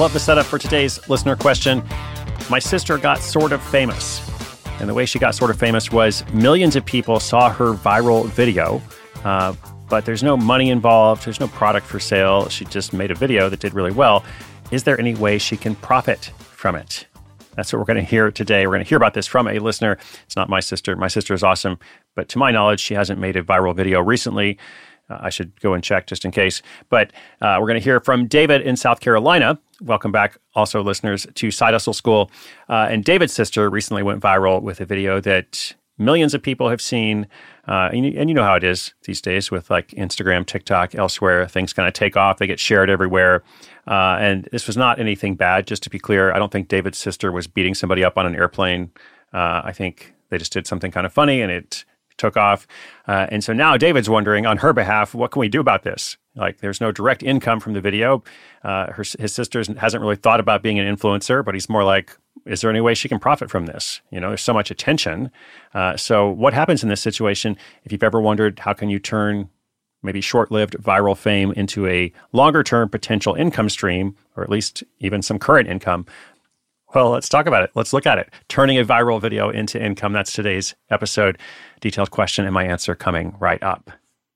love the setup for today's listener question. My sister got sort of famous. And the way she got sort of famous was millions of people saw her viral video, but there's no money involved. There's no product for sale. She just made a video that did really well. Is there any way she can profit from it? That's what we're going to hear today. We're going to hear about this from a listener. It's not my sister. My sister is awesome, but to my knowledge, she hasn't made a viral video recently. I should go and check just in case. But we're going to hear from David in South Carolina. Welcome back, also listeners, to Side Hustle School. And David's sister recently went viral with a video that millions of people have seen. And you know how it is these days with like Instagram, TikTok, elsewhere. Things kind of take off. They get shared everywhere. And this was not anything bad, just to be clear. I don't think David's sister was beating somebody up on an airplane. I think they just did something kind of funny and it took off. And so now David's wondering on her behalf, what can we do about this? Like, there's no direct income from the video. His sister hasn't really thought about being an influencer, but he's more like, is there any way she can profit from this? You know, there's so much attention. So what happens in this situation? If you've ever wondered, how can you turn maybe short-lived viral fame into a longer-term potential income stream, or at least even some current income? Well, let's talk about it. Let's look at it. Turning a viral video into income. That's today's episode. Detailed question and my answer coming right up.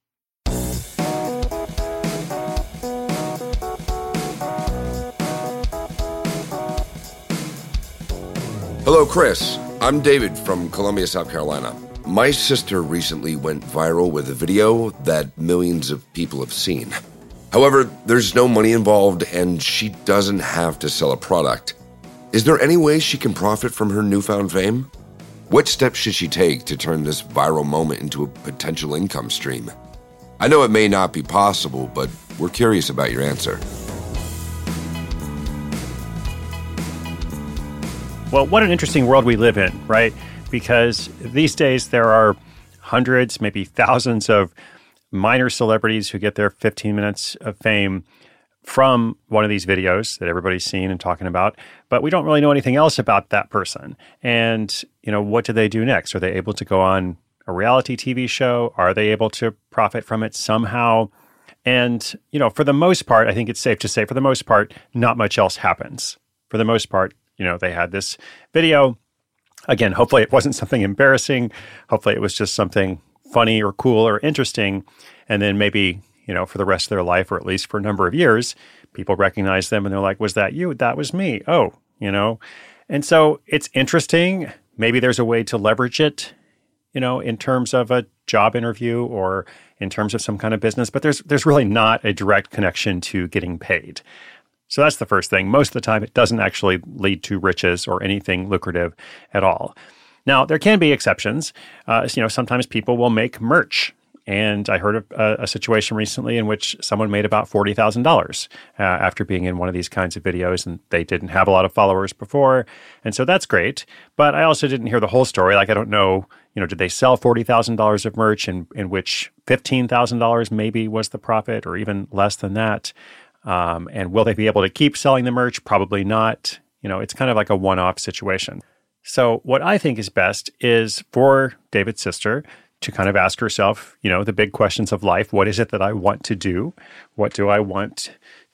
Hello, Chris. I'm David from Columbia, South Carolina. My sister recently went viral with a video that millions of people have seen. However, there's no money involved and she doesn't have to sell a product. Is there any way she can profit from her newfound fame? What steps should she take to turn this viral moment into a potential income stream? I know it may not be possible, but we're curious about your answer. Well, what an interesting world we live in, right? Because these days there are hundreds, maybe thousands of minor celebrities who get their 15 minutes of fame from one of these videos that everybody's seen and talking about, but we don't really know anything else about that person. And, you know, what do they do next? Are they able to go on a reality TV show? Are they able to profit from it somehow? And, you know, for the most part, I think it's safe to say, for the most part, not much else happens. For the most part, you know, they had this video. Again, hopefully it wasn't something embarrassing. Hopefully it was just something funny or cool or interesting. And then maybe, you know, for the rest of their life, or at least for a number of years, people recognize them and they're like, was that you? That was me. Oh, you know. And so it's interesting. Maybe there's a way to leverage it, you know, in terms of a job interview or in terms of some kind of business, but there's really not a direct connection to getting paid. So that's the first thing. Most of the time, it doesn't actually lead to riches or anything lucrative at all. Now, there can be exceptions. You know, sometimes people will make merch. And I heard of a situation recently in which someone made about $40,000 after being in one of these kinds of videos, and they didn't have a lot of followers before. And so that's great. But I also didn't hear the whole story. Like, I don't know, you know, did they sell $40,000 of merch in which $15,000 maybe was the profit, or even less than that? And will they be able to keep selling the merch? Probably not. You know, it's kind of like a one-off situation. So what I think is best is for David's sister to kind of ask herself, you know, the big questions of life. What is it that I want to do? What do I want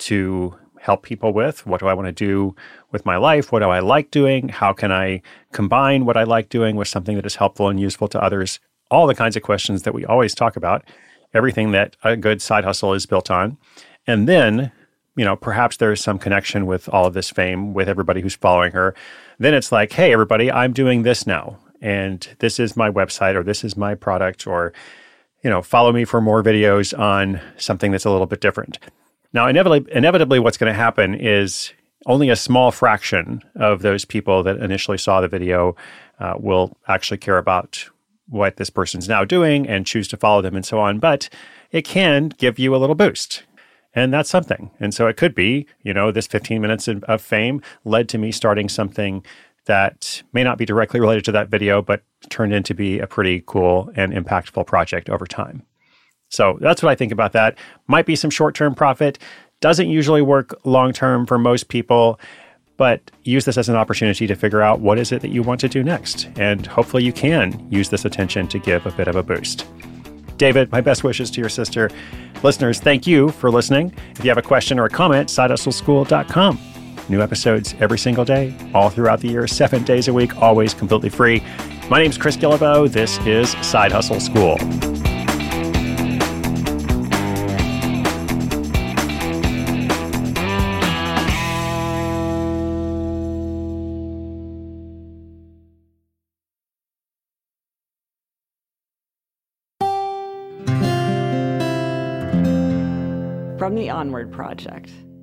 to help people with? What do I want to do with my life? What do I like doing? How can I combine what I like doing with something that is helpful and useful to others? All the kinds of questions that we always talk about, everything that a good side hustle is built on. And then, you know, perhaps there's some connection with all of this fame, with everybody who's following her. Then it's like, hey, everybody, I'm doing this now. And this is my website, or this is my product, or, you know, follow me for more videos on something that's a little bit different. Now, inevitably what's going to happen is only a small fraction of those people that initially saw the video will actually care about what this person's now doing and choose to follow them and so on. But it can give you a little boost. And that's something. And so it could be, you know, this 15 minutes of fame led to me starting something that may not be directly related to that video, but turned into be a pretty cool and impactful project over time. So that's what I think about that. Might be some short-term profit. Doesn't usually work long-term for most people, but use this as an opportunity to figure out what is it that you want to do next. And hopefully you can use this attention to give a bit of a boost. David, my best wishes to your sister. Listeners, thank you for listening. If you have a question or a comment, sidehustleschool.com. New episodes every single day, all throughout the year, 7 days a week, always completely free. My name's Chris Guillebeau. This is Side Hustle School. From the Onward Project.